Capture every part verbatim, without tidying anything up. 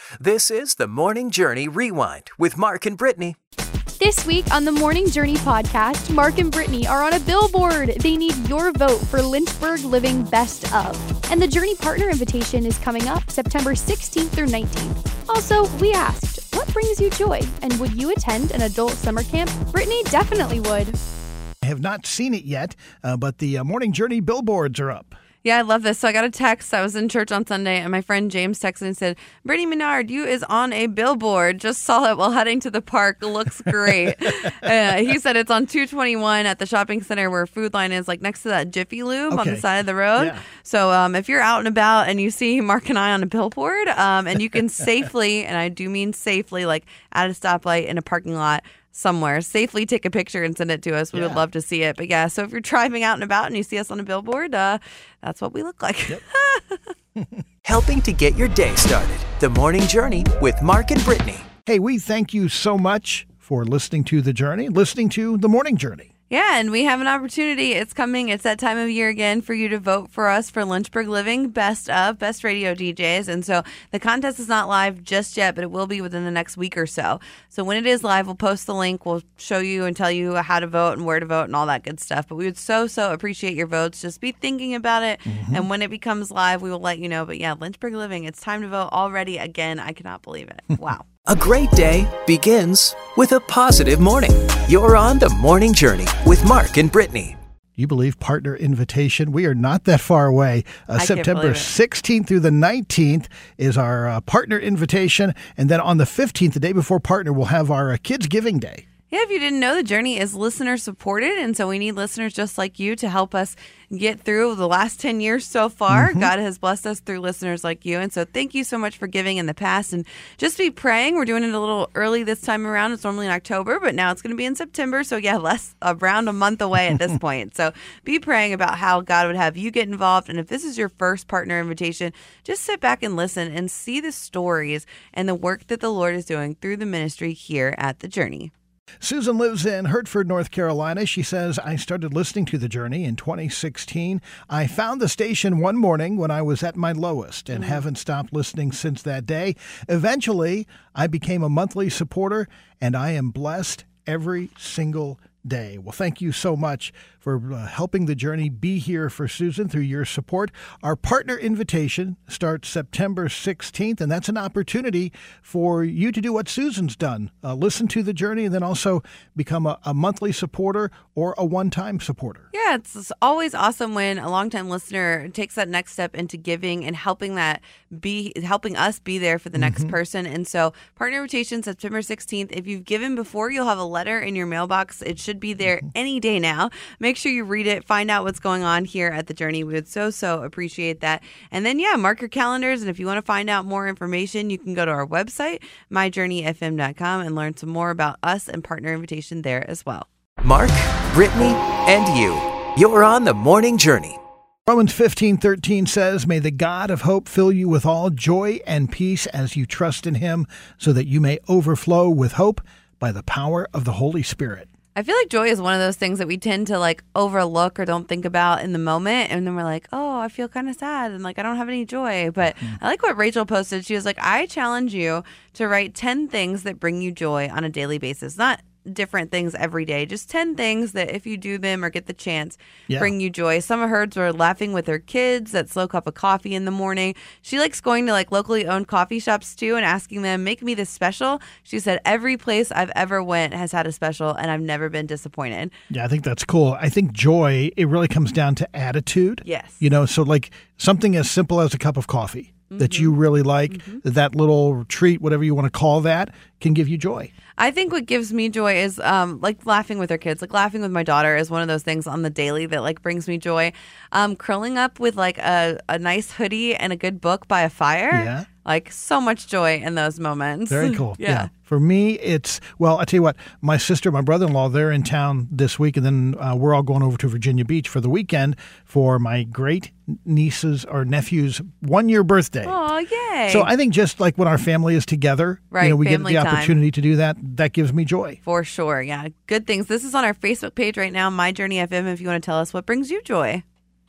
This is the Morning Journey Rewind with Mark and Brittany. This week on the Morning Journey podcast, Mark and Brittany are on a billboard. They need your vote for Lynchburg Living Best Of. And the Journey Partner Invitation is coming up September sixteenth through nineteenth. Also, we asked, what brings you joy? And would you attend an adult summer camp? Brittany definitely would. I have not seen it yet, uh, but the uh, Morning Journey billboards are up. Yeah, I love this. So I got a text. I was in church on Sunday, and my friend James texted and said, Brittany Menard, you is on a billboard. Just saw it while heading to the park. Looks great. uh, he said it's on two twenty-one at the shopping center where Food Line is, like next to that Jiffy Lube okay. on the side of the road. Yeah. So um, if you're out and about and you see Mark and I on a billboard, um, and you can safely, and I do mean safely, like at a stoplight in a parking lot, somewhere, safely take a picture and send it to us. We yeah. would love to see it. But yeah, so if you're driving out and about and you see us on a billboard, uh, that's what we look like. Yep. Helping to get your day started. The Morning Journey with Mark and Brittany. Hey, we thank you so much for listening to The Journey, listening to The Morning Journey. Yeah, and we have an opportunity. It's coming. It's that time of year again for you to vote for us for Lynchburg Living Best of, Best Radio D Js. And so the contest is not live just yet, but it will be within the next week or so. So when it is live, we'll post the link. We'll show you and tell you how to vote and where to vote and all that good stuff. But we would so, so appreciate your votes. Just be thinking about it. Mm-hmm. And when it becomes live, we will let you know. But yeah, Lynchburg Living, it's time to vote already again. I cannot believe it. Wow. A great day begins with a positive morning. You're on the Morning Journey with Mark and Brittany. You believe partner invitation? We are not that far away. Uh, September sixteenth through the nineteenth is our uh, partner invitation. And then on the fifteenth, the day before partner, we'll have our uh, Kids Giving Day. Yeah, if you didn't know, the Journey is listener supported, and so we need listeners just like you to help us get through the last ten years so far. Mm-hmm. God has blessed us through listeners like you, and so thank you so much for giving in the past, and just be praying. We're doing it a little early this time around. It's normally in October, but now it's going to be in September, so yeah, less around a month away at this point. So be praying about how God would have you get involved, and if this is your first partner invitation, just sit back and listen and see the stories and the work that the Lord is doing through the ministry here at The Journey. Susan lives in Hertford, North Carolina. She says, I started listening to The Journey in twenty sixteen. I found the station one morning when I was at my lowest and mm-hmm. haven't stopped listening since that day. Eventually, I became a monthly supporter, and I am blessed every single day. Well, thank you so much for uh, helping The Journey be here for Susan through your support. Our partner invitation starts September sixteenth, and that's an opportunity for you to do what Susan's done. Uh, listen to The Journey and then also become a, a monthly supporter or a one-time supporter. Yeah, it's always awesome when a longtime listener takes that next step into giving and helping that be helping us be there for the next mm-hmm. person. And so partner invitation September sixteenth. If you've given before, you'll have a letter in your mailbox. It should be there any day now. Make sure you read it, find out what's going on here at The Journey. We would so, so appreciate that. And then, yeah, mark your calendars. And if you want to find out more information, you can go to our website, my journey f m dot com, and learn some more about us and partner invitation there as well. Mark, Brittany, and you. You're on the Morning Journey. Romans fifteen thirteen says, May the God of hope fill you with all joy and peace as you trust in him, so that you may overflow with hope by the power of the Holy Spirit. I feel like joy is one of those things that we tend to like overlook or don't think about in the moment. And then we're like, oh, I feel kind of sad and like I don't have any joy. But mm-hmm. I like what Rachel posted. She was like, I challenge you to write ten things that bring you joy on a daily basis. Not different things every day, just ten things that if you do them or get the chance yeah. bring you joy. Some of hers were laughing with her kids, that slow cup of coffee in the morning. She likes going to like locally owned coffee shops too and asking them, make me this special. She said every place I've ever went has had a special and I've never been disappointed. Yeah, I think that's cool. I think joy, it really comes down to attitude. Yes. You know, so like something as simple as a cup of coffee mm-hmm. that you really like, mm-hmm. that little treat, whatever you want to call that, can give you joy. I think what gives me joy is um, like laughing with our kids. Like laughing with my daughter is one of those things on the daily that like brings me joy. Um, curling up with like a, a nice hoodie and a good book by a fire. Yeah. Like so much joy in those moments. Very cool. yeah. yeah. For me, it's, well, I tell you what, my sister, my brother-in-law, they're in town this week, and then uh, we're all going over to Virginia Beach for the weekend for my great niece's or nephew's one-year birthday. Oh, yay. So I think just like when our family is together, right, you know, we family get the time. opportunity to do that. That gives me joy. For sure, yeah. Good things. This is on our Facebook page right now, My Journey F M, if you want to tell us what brings you joy.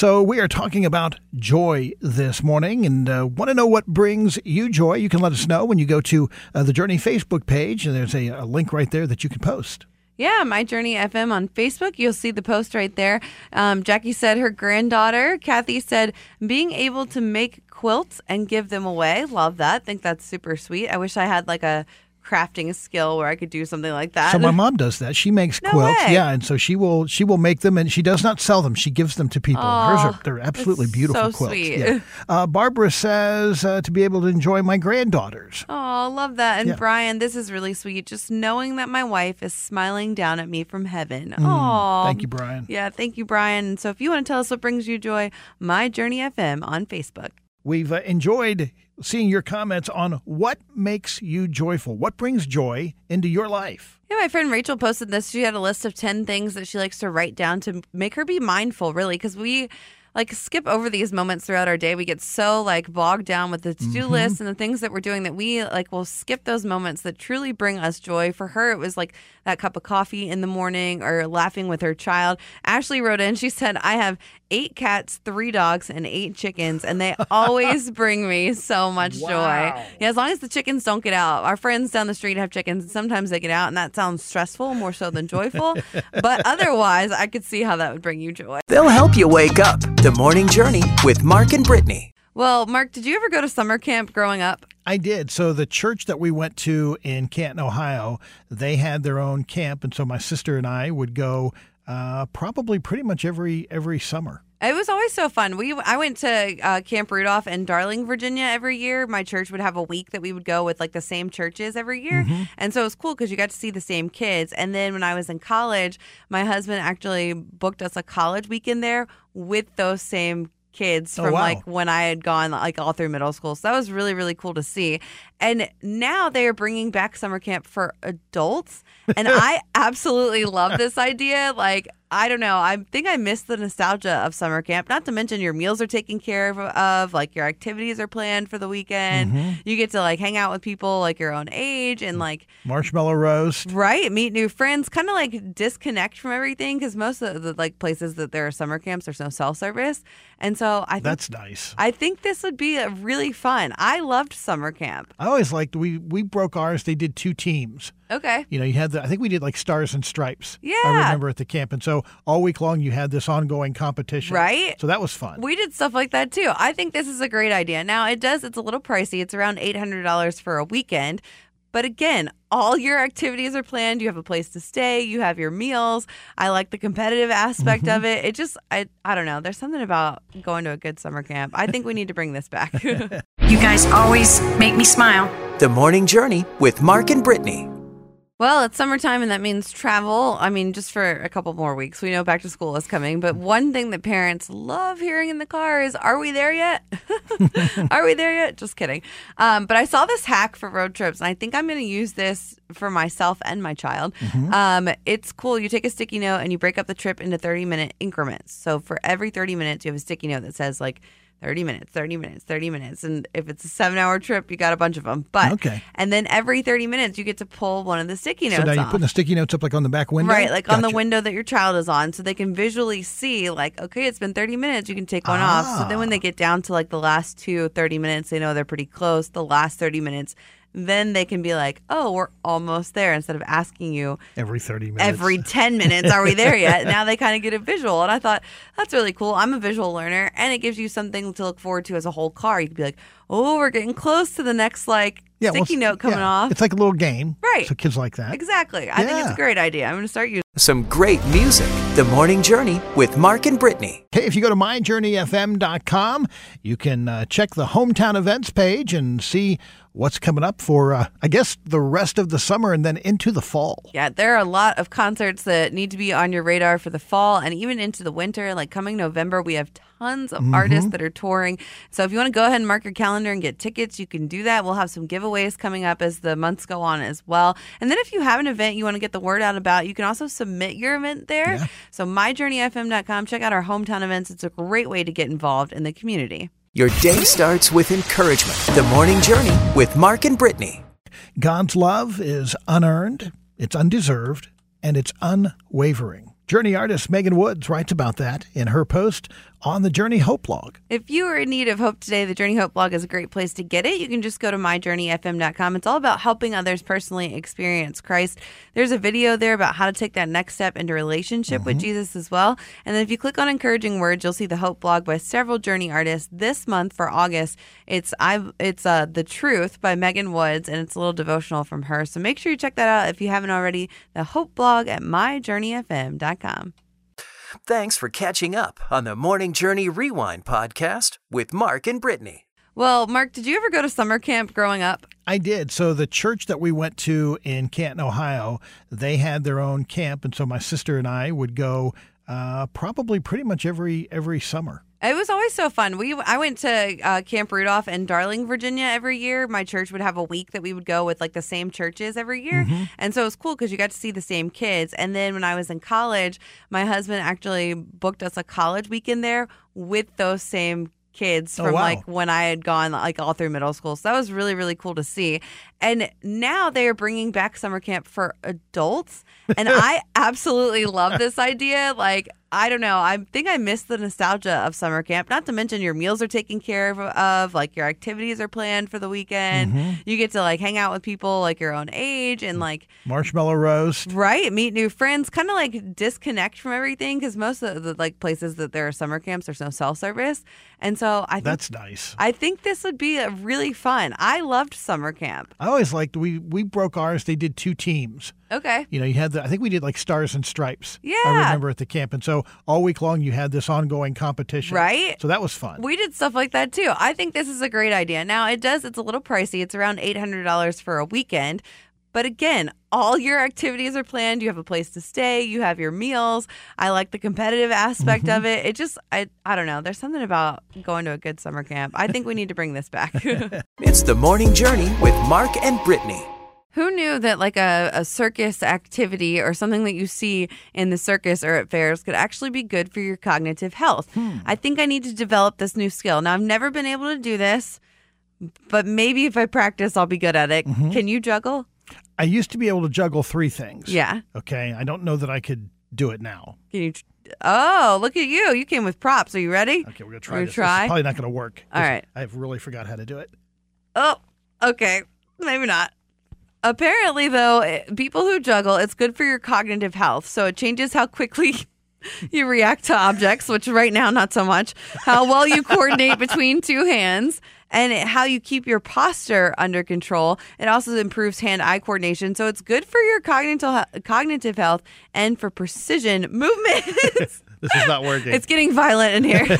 So we are talking about joy this morning, and uh, want to know what brings you joy. You can let us know when you go to uh, the Journey Facebook page, and there's a, a link right there that you can post. Yeah, My Journey F M on Facebook. You'll see the post right there. Um, Jackie said her granddaughter. Kathy said being able to make quilts and give them away. Love that. Think that's super sweet. I wish I had like a crafting skill where I could do something like that. So my mom does that. She makes No quilts. way. Yeah, and so she will she will make them, and she does not sell them. She gives them to people. Aw, Hers are they're absolutely that's beautiful so quilts. sweet. Yeah. Uh, Barbara says uh, to be able to enjoy my granddaughters. Oh, love that. And Yeah. Brian, this is really sweet. Just knowing that my wife is smiling down at me from heaven. Oh, Thank you, Brian. Yeah, thank you, Brian. And so if you want to tell us what brings you joy, My Journey F M on Facebook. We've uh, enjoyed seeing your comments on what makes you joyful. What brings joy into your life? Yeah, my friend Rachel posted this. She had a list of ten things that she likes to write down to make her be mindful, really, because we like skip over these moments throughout our day. We get so like bogged down with the to-do Mm-hmm. list and the things that we're doing that we like will skip those moments that truly bring us joy. For her, it was like that cup of coffee in the morning or laughing with her child. Ashley wrote in, she said, I have eight cats, three dogs, and eight chickens, and they always bring me so much Wow. joy. Yeah, as long as the chickens don't get out. Our friends down the street have chickens, and sometimes they get out, and that sounds stressful, more so than joyful. But otherwise, I could see how that would bring you joy. They'll help you wake up. The Morning Journey with Mark and Brittany. Well, Mark, did you ever go to summer camp growing up? I did. So the church that we went to in Canton, Ohio, they had their own camp, and so my sister and I would go uh, probably pretty much every every summer. It was always so fun. We I went to uh, Camp Rudolph in Darling, Virginia every year. My church would have a week that we would go with like the same churches every year. Mm-hmm. And so it was cool because you got to see the same kids. And then when I was in college, my husband actually booked us a college weekend there with those same kids Oh, from wow. like when I had gone like all through middle school. So that was really, really cool to see. And now they are bringing back summer camp for adults. And I absolutely love this idea. Like, I don't know. I think I miss the nostalgia of summer camp. Not to mention your meals are taken care of, of like your activities are planned for the weekend. Mm-hmm. You get to like hang out with people like your own age and like Marshmallow roast. right, meet new friends, kind of like disconnect from everything because most of the like places that there are summer camps there's no cell service, and so I think That's nice. I think this would be a really fun. I loved summer camp. I always liked, we, we broke ours. They did two teams. Okay. You know, you had the, I think we did like Stars and Stripes. Yeah. I remember at the camp. And so all week long you had this ongoing competition. Right? So that was fun. We did stuff like that too. I think this is a great idea. Now, it does, it's a little pricey. It's around eight hundred dollars for a weekend. But again, all your activities are planned. You have a place to stay. You have your meals. I like the competitive aspect Mm-hmm. of it. It just, I, I don't know. There's something about going to a good summer camp. I think we need to bring this back. You guys always make me smile. The Morning Journey with Mark and Brittany. Well, it's summertime, and that means travel. I mean, just for a couple more weeks. We know back to school is coming. But one thing that parents love hearing in the car is, are we there yet? Are we there yet? Just kidding. Um, but I saw this hack for road trips, and I think I'm going to use this for myself and my child. Mm-hmm. Um, it's cool. You take a sticky note, and you break up the trip into thirty-minute increments. So for every thirty minutes, you have a sticky note that says, like, thirty minutes, thirty minutes, thirty minutes. And if it's a seven hour trip, you got a bunch of them. But, Okay. and then every thirty minutes, you get to pull one of the sticky notes So now you're off. putting the sticky notes up like on the back window? Right, like on the Gotcha. window that your child is on, so they can visually see, like, okay, it's been thirty minutes, you can take one off. So then when they get down to like the last two thirty minutes, they know they're pretty close. The last thirty minutes, then they can be like, oh, we're almost there, instead of asking you Every thirty minutes. every ten minutes, are we there yet? Now they kind of get a visual. And I thought, that's really cool. I'm a visual learner, and it gives you something to look forward to as a whole car. You could be like, oh, we're getting close to the next, like, Yeah, well, sticky it's- note coming yeah. off. It's like a little game. Right. So kids like that. Exactly. I think it's Yeah. a great idea. I'm going to start using Some great music. The Morning Journey with Mark and Brittany. Hey, if you go to my journey f m dot com, you can uh, check the hometown events page and see what's coming up for, uh, I guess, the rest of the summer and then into the fall. Yeah, there are a lot of concerts that need to be on your radar for the fall and even into the winter. Like coming November, we have tons of artists that are touring. So if you want to go ahead and mark your calendar and get tickets, you can do that. We'll have some giveaways coming up as the months go on as well. And then if you have an event you want to get the word out about, you can also submit your event there. Yeah. So my journey f m dot com. Check out our hometown events. It's a great way to get involved in the community. Your day starts with encouragement. The Morning Journey with Mark and Brittany. God's love is unearned, it's undeserved, and it's unwavering. Journey artist Megan Woods writes about that in her post on the Journey Hope blog. If you are in need of hope today, the Journey Hope blog is a great place to get it. You can just go to my journey f m dot com. It's all about helping others personally experience Christ. There's a video there about how to take that next step into relationship mm-hmm. with Jesus as well. And then if you click on encouraging words, you'll see the Hope blog by several Journey artists. This month for August, it's I it's uh, The Truth by Megan Woods, and it's a little devotional from her. So make sure you check that out if you haven't already. The Hope blog at my journey f m dot com. Thanks for catching up on the Morning Journey Rewind podcast with Mark and Brittany. Well, Mark, did you ever go to summer camp growing up? I did. So the church that we went to in Canton, Ohio, they had their own camp. And so my sister and I would go uh, probably pretty much every every summer. It was always so fun. We I went to uh, Camp Rudolph in Darling, Virginia every year. My church would have a week that we would go with like the same churches every year. Mm-hmm. And so it was cool because you got to see the same kids. And then when I was in college, my husband actually booked us a college weekend there with those same kids from oh, wow. like when I had gone like all through middle school. So that was really, really cool to see. And now they are bringing back summer camp for adults. And I absolutely love this idea. Like, I don't know. I think I miss the nostalgia of summer camp. Not to mention your meals are taken care of, of like your activities are planned for the weekend. Mm-hmm. You get to like hang out with people like your own age and like marshmallow roast. Right. Meet new friends, kind of like disconnect from everything because most of the like places that there are summer camps, there's no cell service. And so I think that's nice. I think this would be a really fun. I loved summer camp. I always liked we we broke ours. They did two teams. Okay. You know, you had the, I think we did like Stars and Stripes. Yeah. I remember at the camp. And so all week long you had this ongoing competition. Right. So that was fun. We did stuff like that too. I think this is a great idea. Now it does, it's a little pricey. It's around eight hundred dollars for a weekend. But again, all your activities are planned. You have a place to stay. You have your meals. I like the competitive aspect mm-hmm. of it. It just, I, I don't know. There's something about going to a good summer camp. I think we need to bring this back. It's the Morning Journey with Mark and Brittany. Who knew that like a, a circus activity or something that you see in the circus or at fairs could actually be good for your cognitive health? Hmm. I think I need to develop this new skill. Now, I've never been able to do this, but maybe if I practice, I'll be good at it. Mm-hmm. Can you juggle? I used to be able to juggle three things. Yeah. Okay. I don't know that I could do it now. Can you? Oh, look at you. You came with props. Are you ready? Okay, we're going to try We're this. Try? This is probably not going to work. All right. I've really forgot how to do it. Oh, okay. Maybe not. Apparently, though, people who juggle, it's good for your cognitive health. So it changes how quickly you react to objects, which right now, not so much. How well you coordinate between two hands and how you keep your posture under control. It also improves hand-eye coordination. So it's good for your cognitive cognitive health and for precision movements. This is not working. It's getting violent in here.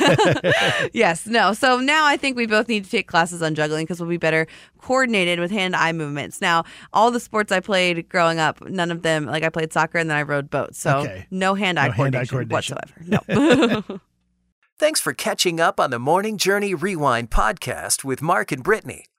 Yes, no. So now I think we both need to take classes on juggling because we'll be better coordinated with hand-eye movements. Now, all the sports I played growing up, none of them, like I played soccer and then I rode boats. So okay. no hand-eye no coordination, hand-eye coordination whatsoever. No. Thanks for catching up on the Morning Journey Rewind podcast with Mark and Brittany.